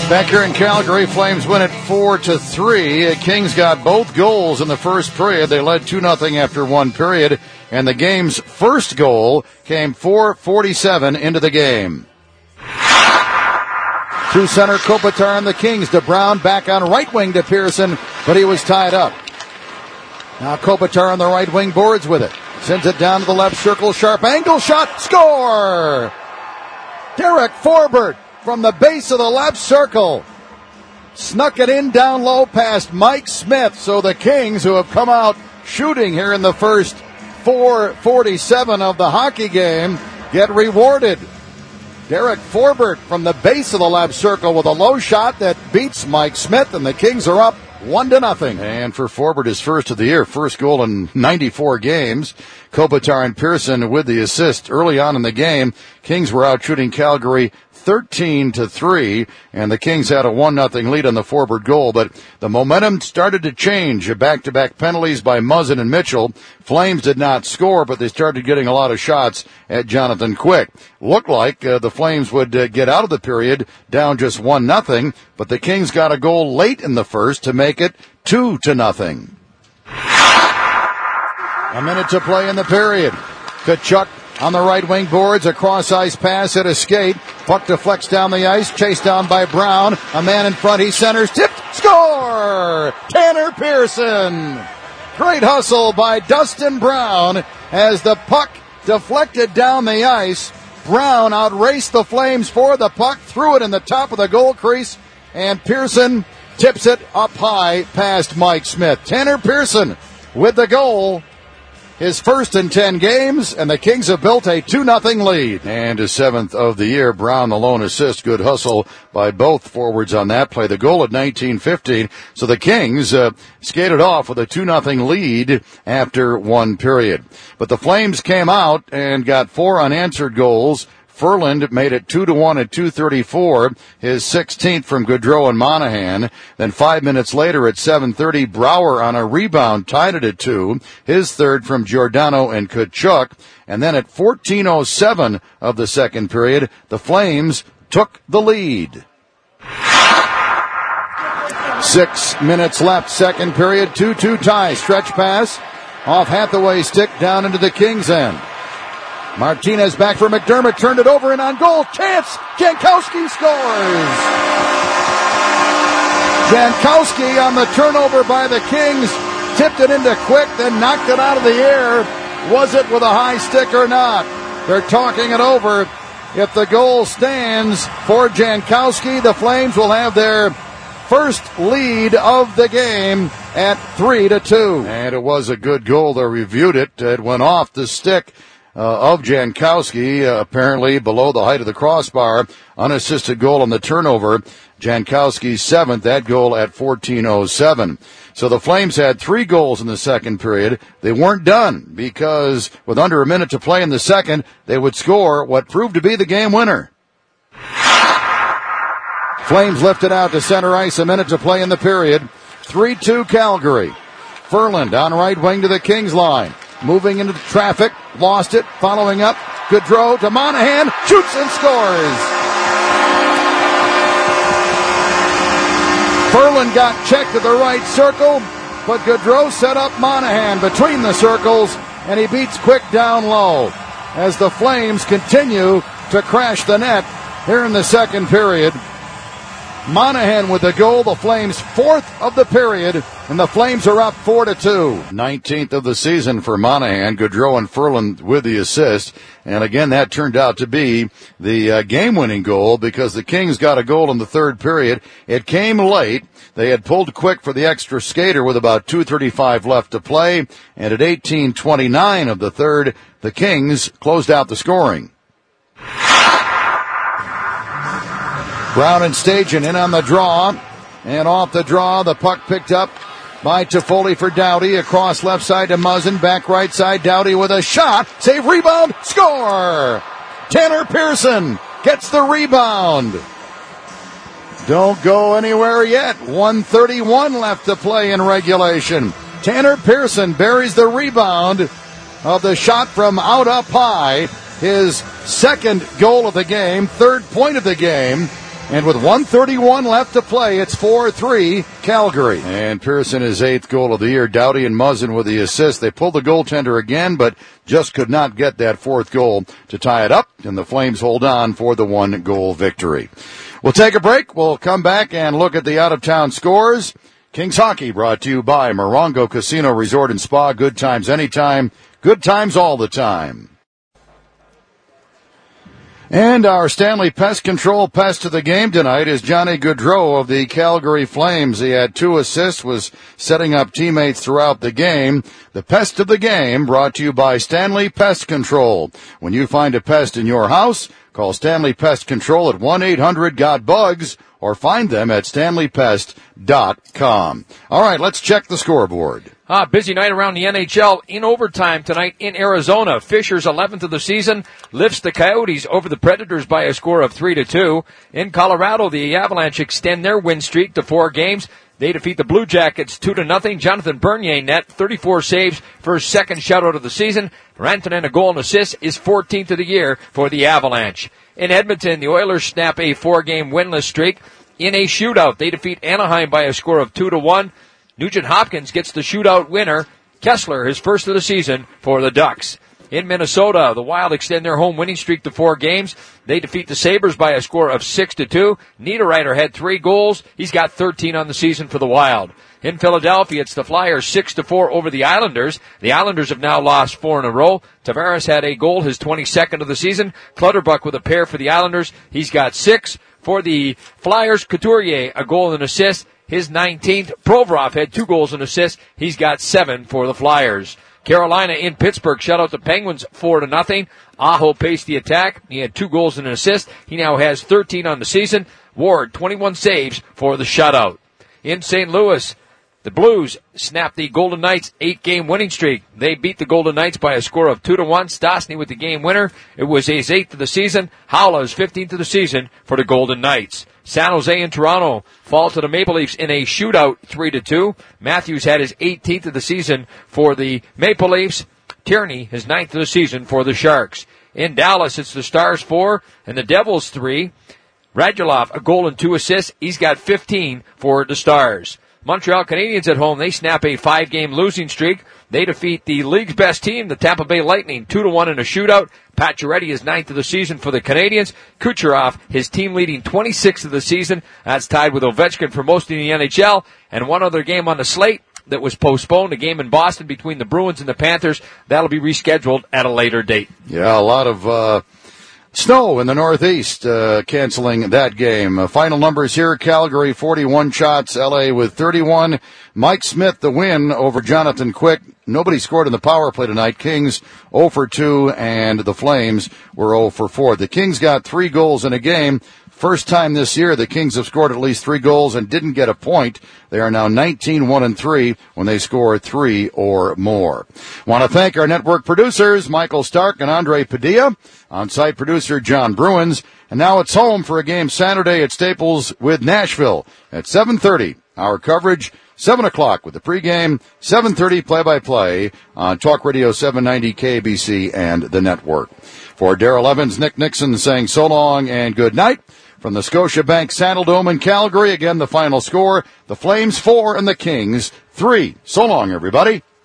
Back here in Calgary, Flames win it 4-3. Kings got both goals in the first period. They led 2-0 after one period, and the game's first goal came 4:47 into the game. To center, Kopitar and the Kings to Brown, back on right wing to Pearson, but he was tied up. Now Kopitar on the right wing boards with it. Sends it down to the left circle, sharp angle shot, score! Derek Forbort from the base of the left circle. Snuck it in down low past Mike Smith. So the Kings, who have come out shooting here in the first 4:47 of the hockey game, get rewarded. Derek Forbort from the base of the left circle with a low shot that beats Mike Smith, and the Kings are up 1-0. And for Forbort, his first of the year, first goal in 94 games. Kopitar and Pearson with the assist early on in the game. Kings were out shooting Calgary 13-3, and the Kings had a 1-0 lead on the Forbort goal, but the momentum started to change. Back-to-back penalties by Muzzin and Mitchell. Flames did not score, but they started getting a lot of shots at Jonathan Quick. Looked like the Flames would get out of the period down just 1-0, but the Kings got a goal late in the first to make it 2-0. A minute to play in the period. Tkachuk on the right wing boards, a cross-ice pass at a skate. Puck deflects down the ice, chased down by Brown. A man in front, he centers, tipped, score! Tanner Pearson! Great hustle by Dustin Brown as the puck deflected down the ice. Brown outraced the Flames for the puck, threw it in the top of the goal crease, and Pearson tips it up high past Mike Smith. Tanner Pearson with the goal. His first in 10 games, and the Kings have built a 2-0 lead. And his seventh of the year, Brown the lone assist. Good hustle by both forwards on that play. The goal at 19:15. So the Kings skated off with a 2-0 lead after one period. But the Flames came out and got 4 unanswered goals. Ferland made it 2-1 at 2:34, his 16th from Gaudreau and Monahan. Then 5 minutes later at 7:30, Brouwer on a rebound tied it at 2, his third from Giordano and Tkachuk. And then at 14:07 of the second period, the Flames took the lead. 6 minutes left, second period, 2-2 tie. Stretch pass off Hathaway's stick down into the Kings' end. Martinez back for McDermott, turned it over and on goal. Chance! Jankowski scores! Jankowski on the turnover by the Kings. Tipped it into Quick, then knocked it out of the air. Was it with a high stick or not? They're talking it over. If the goal stands for Jankowski, the Flames will have their first lead of the game at 3-2. And it was a good goal. They reviewed it. It went off the stick of Jankowski, apparently below the height of the crossbar. Unassisted goal on the turnover. Jankowski's seventh, that goal at 14:07. So the Flames had 3 goals in the second period. They weren't done because with under a minute to play in the second, they would score what proved to be the game winner. Flames lifted out to center ice, a minute to play in the period. 3-2 Calgary. Ferland on right wing to the Kings line. Moving into traffic, lost it, following up, Gaudreau to Monahan, shoots and scores! Ferland got checked at the right circle, but Gaudreau set up Monahan between the circles, and he beats Quick down low as the Flames continue to crash the net here in the second period. Monahan with the goal, the Flames' 4th of the period, and the Flames are up 4-2. 19th of the season for Monahan, Gaudreau and Ferland with the assist. And again, that turned out to be the game-winning goal because the Kings got a goal in the third period. It came late. They had pulled Quick for the extra skater with about 2:35 left to play. And at 18:29 of the third, the Kings closed out the scoring. Brown and Stajan in on the draw, and off the draw, the puck picked up by Toffoli for Doughty, across left side to Muzzin, back right side, Doughty with a shot, save, rebound, score! Tanner Pearson gets the rebound. Don't go anywhere yet, 1:31 left to play in regulation. Tanner Pearson buries the rebound of the shot from out up high, his second goal of the game, third point of the game. And with 1:31 left to play, it's 4-3 Calgary. And Pearson, his 8th goal of the year. Doughty and Muzzin with the assist. They pulled the goaltender again, but just could not get that 4th goal to tie it up. And the Flames hold on for the 1-goal victory. We'll take a break. We'll come back and look at the out-of-town scores. Kings Hockey brought to you by Morongo Casino Resort and Spa. Good times anytime. Good times all the time. And our Stanley Pest Control pest of the game tonight is Johnny Gaudreau of the Calgary Flames. He had 2 assists, was setting up teammates throughout the game. The pest of the game brought to you by Stanley Pest Control. When you find a pest in your house, call Stanley Pest Control at 1-800-GOT-BUGS or find them at stanleypest.com. All right, let's check the scoreboard. Busy night around the NHL. In overtime tonight in Arizona, Fisher's 11th of the season lifts the Coyotes over the Predators by a score of 3-2. In Colorado, the Avalanche extend their win streak to 4 games. They defeat the Blue Jackets 2-0. Jonathan Bernier net 34 saves for his 2nd shutout of the season. Rantanen, a goal and assist, is 14th of the year for the Avalanche. In Edmonton, the Oilers snap a 4-game winless streak. In a shootout, they defeat Anaheim by a score of 2-1. Nugent Hopkins gets the shootout winner. Kessler, his 1st of the season for the Ducks. In Minnesota, the Wild extend their home winning streak to 4 games. They defeat the Sabres by a score of 6-2. Niederreiter had 3 goals. He's got 13 on the season for the Wild. In Philadelphia, it's the Flyers 6-4 over the Islanders. The Islanders have now lost 4 in a row. Tavares had a goal, his 22nd of the season. Clutterbuck with a pair for the Islanders. He's got 6. For the Flyers, Couturier, a goal and assist. His 19th. Provorov had 2 goals and assists. He's got 7 for the Flyers. Carolina in Pittsburgh shut out the Penguins 4-0. Aho paced the attack. He had 2 goals and an assist. He now has 13 on the season. Ward, 21 saves for the shutout. In St. Louis, the Blues snapped the Golden Knights 8-game winning streak. They beat the Golden Knights by a score of 2-1. Stastny with the game winner. It was his 8th of the season. Howla's 15th of the season for the Golden Knights. San Jose and Toronto fall to the Maple Leafs in a shootout 3-2. Matthews had his 18th of the season for the Maple Leafs. Tierney, his 9th of the season for the Sharks. In Dallas, it's the Stars 4 and the Devils 3. Radulov, a goal and 2 assists. He's got 15 for the Stars. Montreal Canadiens at home, they snap a 5-game losing streak. They defeat the league's best team, the Tampa Bay Lightning, 2-1 in a shootout. Pacioretty is 9th of the season for the Canadiens. Kucherov, his team leading 26th of the season. That's tied with Ovechkin for most in the NHL. And one other game on the slate that was postponed, a game in Boston between the Bruins and the Panthers. That'll be rescheduled at a later date. Yeah, a lot of snow in the Northeast, canceling that game. Final numbers here: Calgary 41 shots, LA with 31. Mike Smith the win over Jonathan Quick. Nobody scored in the power play tonight. Kings 0 for 2, and the Flames were 0 for 4. The Kings got 3 goals in a game. First time this year the Kings have scored at least 3 goals and didn't get a point. They are now 19-1-3 when they score 3 or more. Want to thank our network producers, Michael Stark and Andre Padilla, on-site producer John Bruins, and now it's home for a game Saturday at Staples with Nashville at 7:30. Our coverage 7 o'clock with the pregame, 7:30 play-by-play on Talk Radio 790 KBC and the network. For Darrell Evans, Nick Nixon saying so long and good night. From the Scotiabank Saddledome in Calgary, again the final score, the Flames 4 and the Kings 3. So long, everybody.